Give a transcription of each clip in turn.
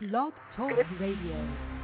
Blog Talk Radio.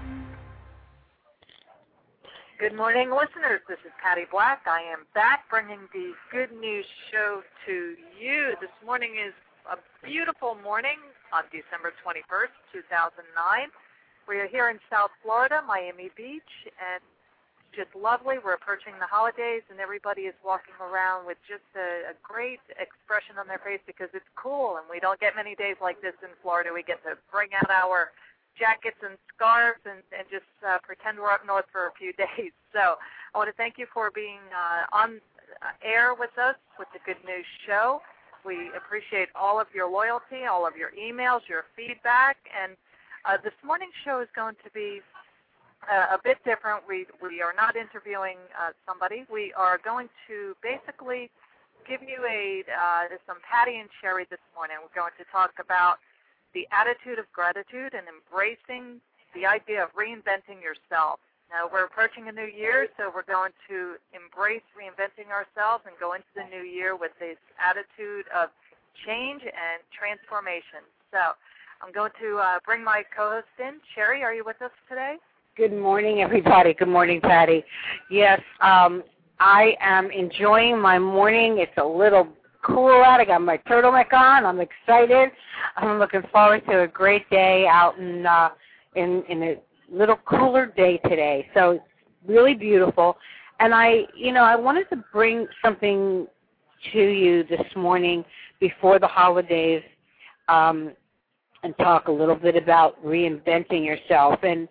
Good morning, listeners. This is Patty Black. I am back bringing the Good News Show to you. This morning is a beautiful morning on December 21st, 2009. We are here in South Florida, Miami Beach, and it's just lovely. We're approaching the holidays, and everybody is walking around with just a great expression on their face because it's cool, and we don't get many days like this in Florida. We get to bring out our jackets and scarves and just pretend we're up north for a few days. So I want to thank you for being on air with us with the Good News Show. We appreciate all of your loyalty, all of your emails, your feedback, and this morning's show is going to be a bit different. We are not interviewing somebody. We are going to basically give you some Patty and Sherry this morning. We're going to talk about the attitude of gratitude and embracing the idea of reinventing yourself. Now, we're approaching a new year, so we're going to embrace reinventing ourselves and go into the new year with this attitude of change and transformation. So I'm going to bring my co-host in. Sherry, are you with us today? Good morning, everybody. Good morning, Patty. Yes, I am enjoying my morning. It's a little cool out. I got my turtleneck on. I'm excited. I'm looking forward to a great day out in a little cooler day today. So it's really beautiful. And I wanted to bring something to you this morning before the holidays and talk a little bit about reinventing yourself. And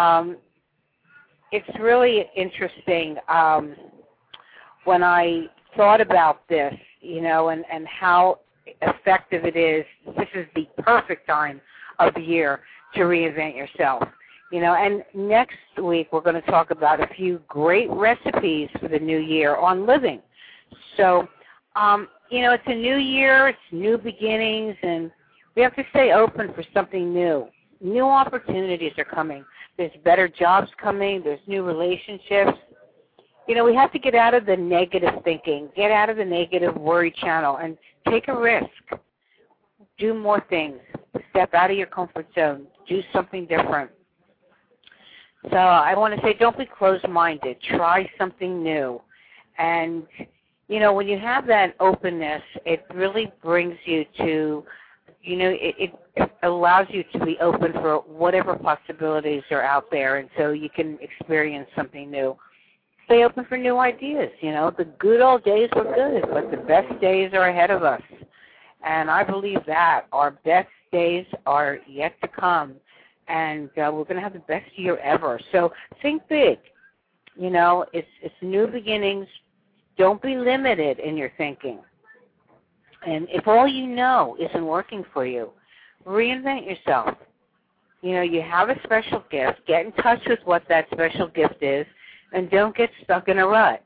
it's really interesting when I thought about this, and how effective it is. This is the perfect time of the year to reinvent yourself. And next week we're going to talk about a few great recipes for the new year on living. So, it's a new year, it's new beginnings, and we have to stay open for something new. New opportunities are coming. There's better jobs coming. There's new relationships. We have to get out of the negative thinking, get out of the negative worry channel, and take a risk. Do more things. Step out of your comfort zone. Do something different. So I want to say don't be closed-minded. Try something new. And, when you have that openness, it really brings you to, it allows you to be open for whatever possibilities are out there, and so you can experience something new. Stay open for new ideas. The good old days were good, but the best days are ahead of us. And I believe that our best days are yet to come, and we're going to have the best year ever. So think big. It's new beginnings. Don't be limited in your thinking. And if all you know isn't working for you, reinvent yourself. You have a special gift. Get in touch with what that special gift is. And don't get stuck in a rut.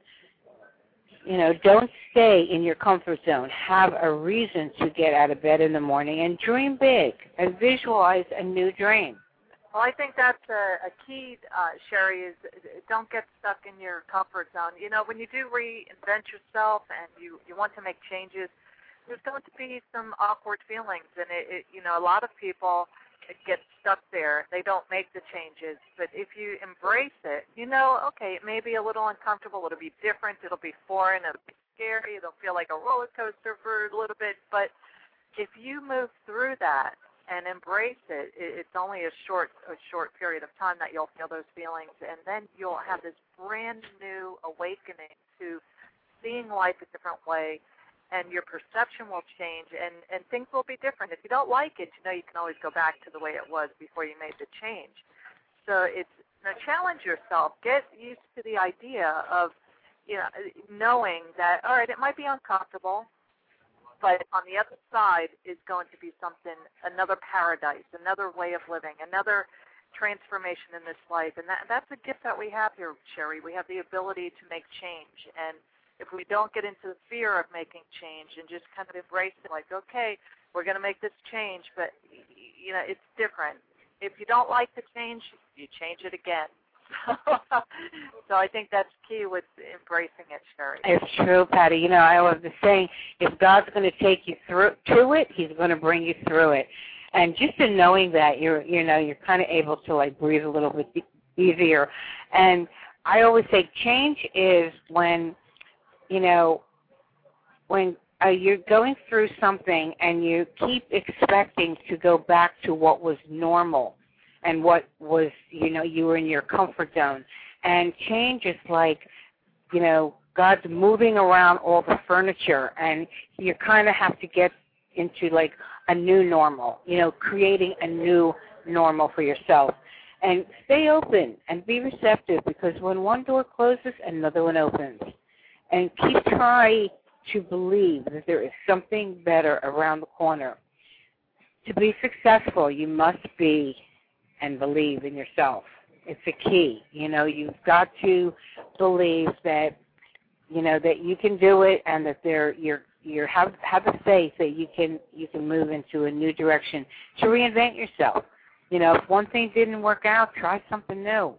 Don't stay in your comfort zone. Have a reason to get out of bed in the morning and dream big and visualize a new dream. Well, I think that's a key, Sherry, is don't get stuck in your comfort zone. When you do reinvent yourself and you want to make changes, there's going to be some awkward feelings. And, a lot of people get stuck there. They don't make the changes. But if you embrace it, okay, it may be a little uncomfortable. It'll be different. It'll be foreign. It'll be scary. It'll feel like a roller coaster for a little bit. But if you move through that and embrace it, it's only a short period of time that you'll feel those feelings. And then you'll have this brand new awakening to seeing life a different way. And your perception will change, and things will be different. If you don't like it, you can always go back to the way it was before you made the change. So it's challenge yourself. Get used to the idea of, knowing that, all right, it might be uncomfortable, but on the other side is going to be another paradise, another way of living, another transformation in this life. And that's a gift that we have here, Sherry. We have the ability to make change. And if we don't get into the fear of making change and just kind of embrace it like, okay, we're going to make this change, but, it's different. If you don't like the change, you change it again. So I think that's key with embracing it, Sherry. It's true, Patty. I love the saying, if God's going to take you through to it, he's going to bring you through it. And just in knowing that, you're kind of able to like breathe a little bit easier. And I always say change is when you're going through something and you keep expecting to go back to what was normal and what was, you were in your comfort zone. And change is like, God's moving around all the furniture, and you kind of have to get into like a new normal, creating a new normal for yourself. And stay open and be receptive, because when one door closes, another one opens. And keep trying to believe that there is something better around the corner. To be successful, you must be and believe in yourself. It's a key. You've got to believe that, that you can do it, and that you have the faith that you can move into a new direction to reinvent yourself. If one thing didn't work out, try something new.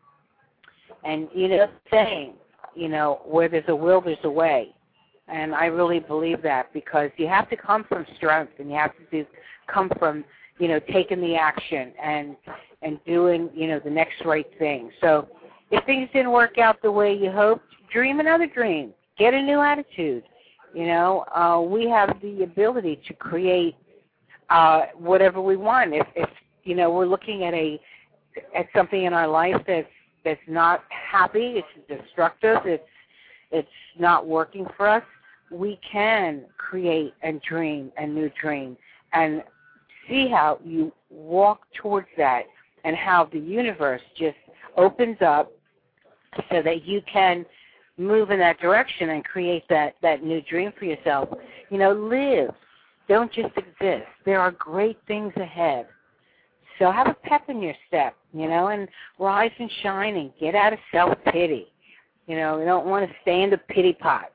And saying, where there's a will, there's a way. And I really believe that, because you have to come from strength, and you have to come from, taking the action and doing, the next right thing. So if things didn't work out the way you hoped, dream another dream. Get a new attitude. We have the ability to create whatever we want. If we're looking at something in our life that's not happy, it's destructive, it's not working for us, we can create and dream a new dream, and see how you walk towards that, and how the universe just opens up so that you can move in that direction and create that new dream for yourself. Live. Don't just exist. There are great things ahead. So have a pep in your step, and rise and shine, and get out of self-pity. You don't want to stay in the pity pot.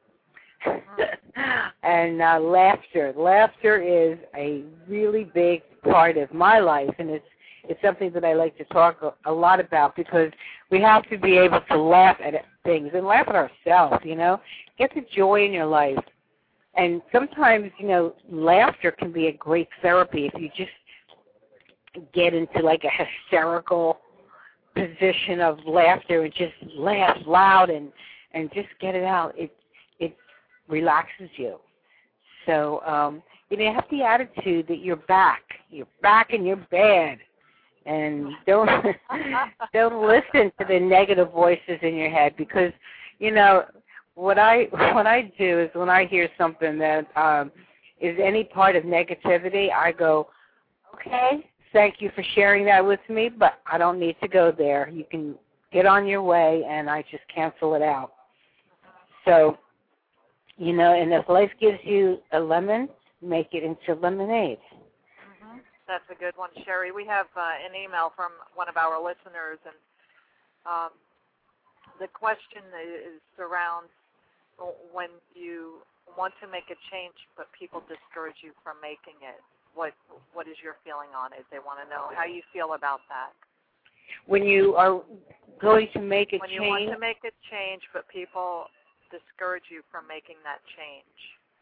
And laughter. Laughter is a really big part of my life, and it's something that I like to talk a lot about, because we have to be able to laugh at things and laugh at ourselves, Get the joy in your life. And sometimes, laughter can be a great therapy if you just get into like a hysterical position of laughter and just laugh loud and just get it out. It relaxes you. So, you have the attitude that you're back. You're back and you're bad. And don't listen to the negative voices in your head, because, what I do is when I hear something that is any part of negativity, I go, okay, thank you for sharing that with me, but I don't need to go there. You can get on your way, and I just cancel it out. So, and if life gives you a lemon, make it into lemonade. Mm-hmm. That's a good one, Sherry. We have an email from one of our listeners, and the question surrounds when you want to make a change, but people discourage you from making it. What is your feeling on it? They want to know how you feel about that. When you are going to make a change? When you want to make a change, but people discourage you from making that change.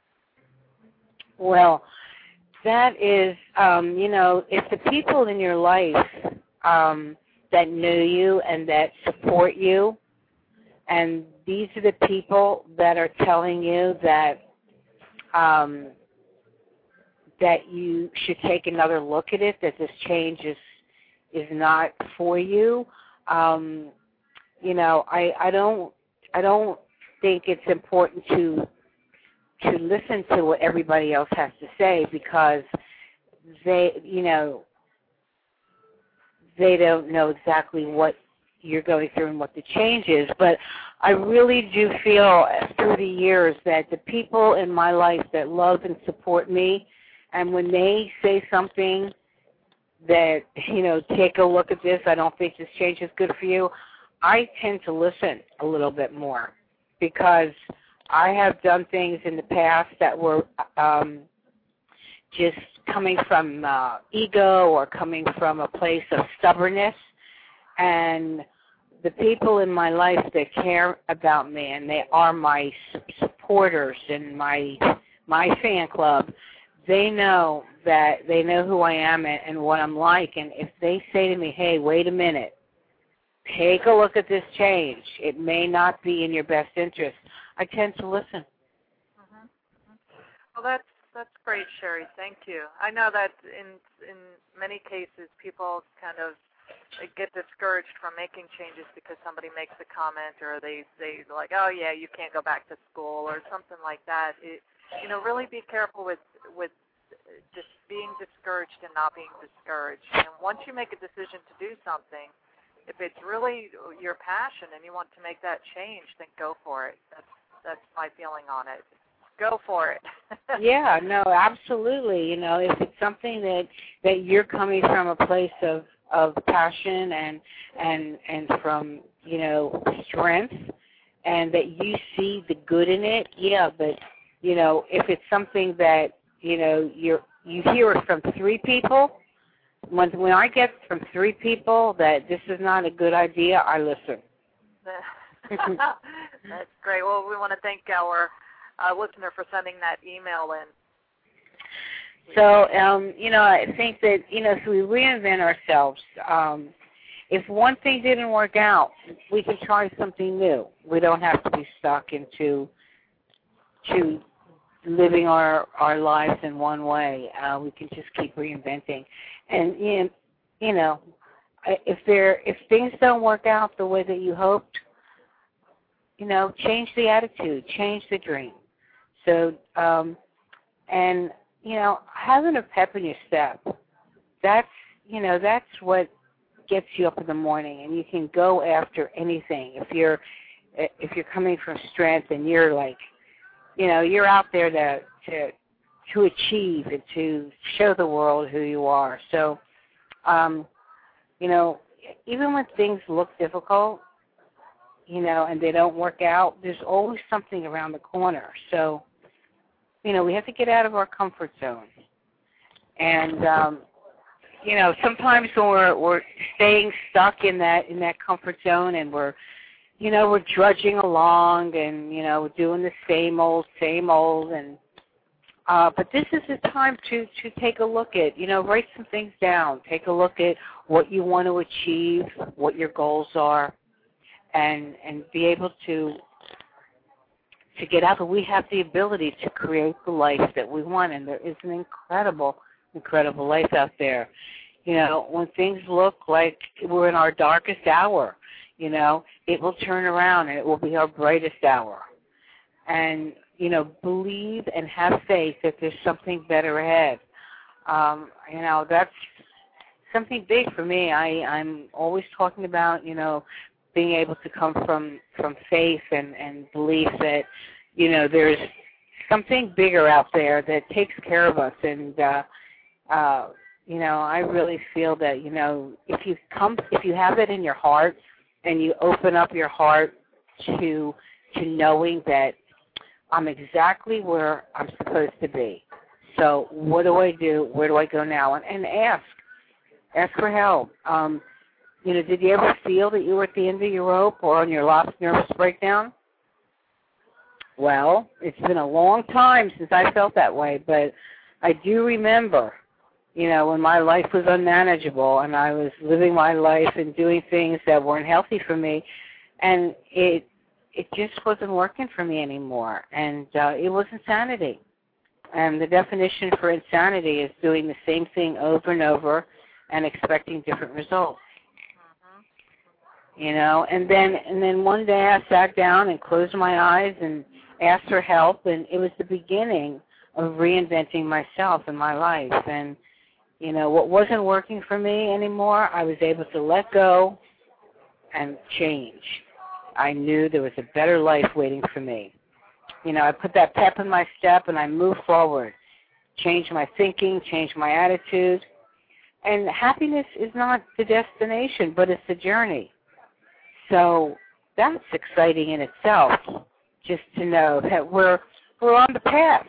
Well, that is, if the people in your life that know you and that support you, and these are the people that are telling you that that you should take another look at it, that this change is not for you. I don't think it's important to listen to what everybody else has to say, because they don't know exactly what you're going through and what the change is. But I really do feel through the years that the people in my life that love and support me, and when they say something that, take a look at this, I don't think this change is good for you, I tend to listen a little bit more, because I have done things in the past that were just coming from ego or coming from a place of stubbornness. And the people in my life that care about me, and they are my supporters and my fan club, they know that they know who I am and what I'm like, and if they say to me, hey, wait a minute, take a look at this change, it may not be in your best interest, I tend to listen. Mm-hmm. Well, that's great, Sherry. Thank you. I know that in many cases people kind of get discouraged from making changes because somebody makes a comment or they say like, oh yeah, you can't go back to school or something like that. Really be careful with just being discouraged and not being discouraged. And once you make a decision to do something, if it's really your passion and you want to make that change, then go for it. That's my feeling on it. Go for it. Yeah, no, absolutely. If it's something that you're coming from a place of passion and from, strength, and that you see the good in it, yeah, but, if it's something that, you hear it from 3 people, when I get from 3 people that this is not a good idea, I listen. That's great. Well, we want to thank our listener for sending that email in. So, I think that, so we reinvent ourselves. If one thing didn't work out, we can try something new. We don't have to be stuck into living our lives in one way. We can just keep reinventing. And, if things don't work out the way that you hoped, change the attitude, change the dream. So, having a pep in your step, that's what gets you up in the morning, and you can go after anything. If you're coming from strength and you're like, you're out there to achieve and to show the world who you are. So, even when things look difficult, and they don't work out, there's always something around the corner. So, we have to get out of our comfort zone. And, sometimes when we're staying stuck in that comfort zone and we're drudging along and, we're doing the same old, and, but this is the time to take a look at, write some things down, take a look at what you want to achieve, what your goals are, and be able to get out. We have the ability to create the life that we want, and there is an incredible life out there. When things look like we're in our darkest hour, it will turn around and it will be our brightest hour. And, believe and have faith that there's something better ahead. That's something big for me. I'm always talking about, being able to come from faith and belief that, there's something bigger out there that takes care of us. And, I really feel that, if you have it in your heart and you open up your heart to knowing that I'm exactly where I'm supposed to be. So what do I do? Where do I go now? And ask for help. Did you ever feel that you were at the end of your rope or on your last nervous breakdown? Well, it's been a long time since I felt that way, but I do remember, when my life was unmanageable and I was living my life and doing things that weren't healthy for me, and it just wasn't working for me anymore, and it was insanity. And the definition for insanity is doing the same thing over and over and expecting different results. And then one day I sat down and closed my eyes and asked for help, and it was the beginning of reinventing myself and my life. And, what wasn't working for me anymore, I was able to let go and change. I knew there was a better life waiting for me. I put that pep in my step and I moved forward, changed my thinking, changed my attitude. And happiness is not the destination, but it's the journey. So that's exciting in itself, just to know that we're on the path,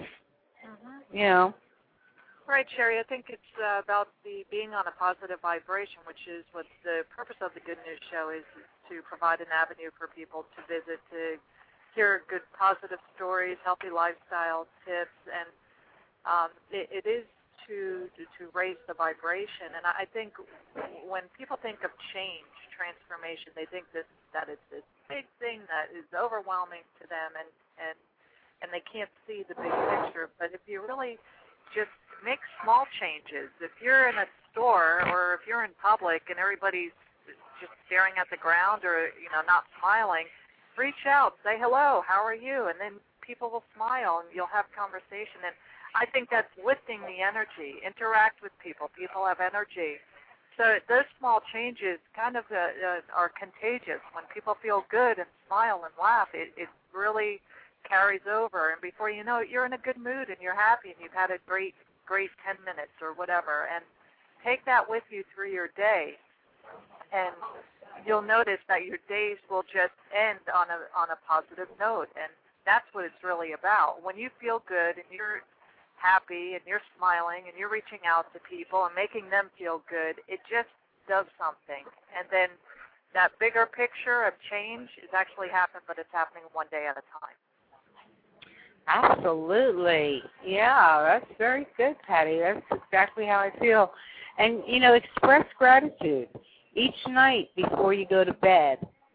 Right, Sherry. I think it's about being on a positive vibration, which is what the purpose of the Good News Show is to provide an avenue for people to visit, to hear good positive stories, healthy lifestyle tips, and it is to raise the vibration. And I think when people think of change, transformation, they think that it's this big thing that is overwhelming to them, and they can't see the big picture. But if you really just make small changes, if you're in a store or if you're in public and everybody's just staring at the ground or not smiling, reach out, say hello, how are you, and then people will smile and you'll have conversation. And I think that's lifting the energy. Interact with people. People have energy. So those small changes kind of are contagious. When people feel good and smile and laugh, it really carries over. And before you know it, you're in a good mood and you're happy and you've had a great 10 minutes or whatever. And take that with you through your day. And you'll notice that your days will just end on a positive note. And that's what it's really about. When you feel good and you're happy and you're smiling and you're reaching out to people and making them feel good, it just does something. And then that bigger picture of change is actually happening, but it's happening one day at a time. Absolutely. Yeah, that's very good, Patty. That's exactly how I feel. And, express gratitude each night before you go to bed.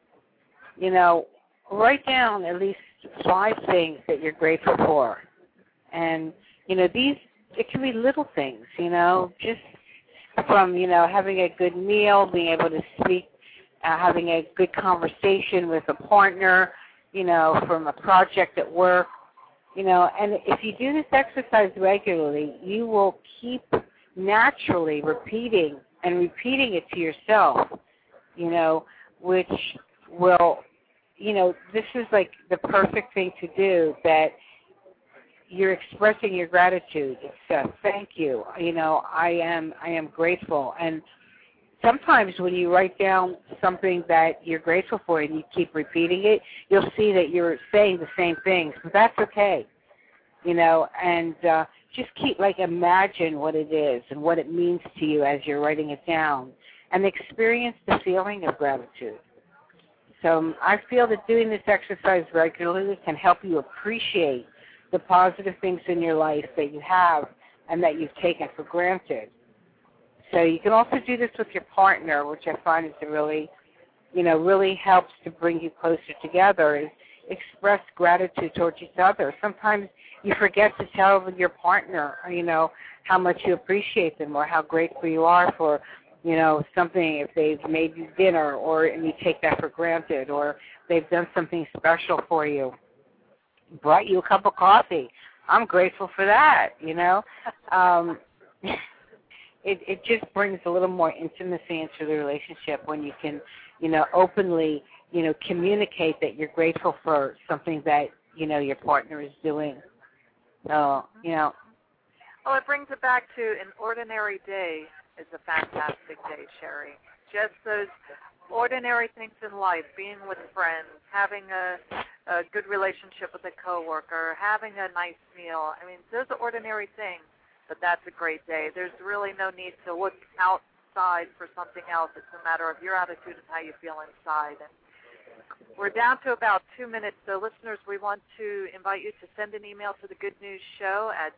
Write down at least 5 things that you're grateful for. And, it can be little things, just from, having a good meal, being able to speak, having a good conversation with a partner, from a project at work, and if you do this exercise regularly, you will keep naturally repeating it to yourself, which will, this is like the perfect thing to do, that you're expressing your gratitude. It's thank you. I am grateful. And sometimes when you write down something that you're grateful for and you keep repeating it, you'll see that you're saying the same things. But that's okay. And just imagine what it is and what it means to you as you're writing it down, and experience the feeling of gratitude. So I feel that doing this exercise regularly can help you appreciate the positive things in your life that you have and that you've taken for granted. So you can also do this with your partner, which I find is really helps to bring you closer together, is express gratitude towards each other. Sometimes you forget to tell your partner, how much you appreciate them or how grateful you are for, something, if they've made you dinner and you take that for granted, or they've done something special for you, brought you a cup of coffee. I'm grateful for that, It just brings a little more intimacy into the relationship when you can, openly, communicate that you're grateful for something that, your partner is doing. So, Well, it brings it back to an ordinary day is a fantastic day, Sherry. Just those ordinary things in life, being with friends, having a good relationship with a coworker, having a nice meal. I mean, those are ordinary things, but that's a great day. There's really no need to look outside for something else. It's a matter of your attitude and how you feel inside. And we're down to about 2 minutes, so listeners, we want to invite you to send an email to the Good News Show at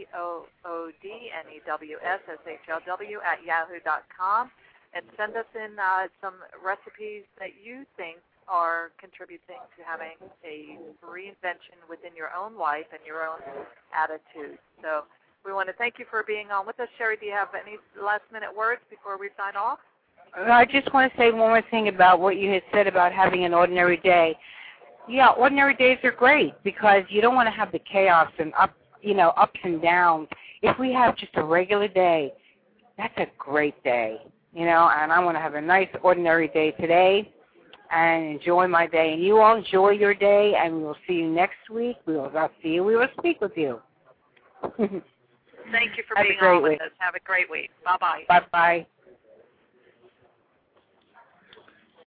goodnewsshlow@yahoo.com and send us in some recipes that you think are contributing to having a reinvention within your own life and your own attitude. So we want to thank you for being on with us. Sherry, do you have any last-minute words before we sign off? I just want to say one more thing about what you had said about having an ordinary day. Yeah, ordinary days are great because you don't want to have the chaos and ups and downs. If we have just a regular day, that's a great day, and I want to have a nice ordinary day today and enjoy my day. And you all enjoy your day, and we will see you next week. We will not see you. We will speak with you. Thank you for being on with us. Have a great week. Bye-bye. Bye-bye.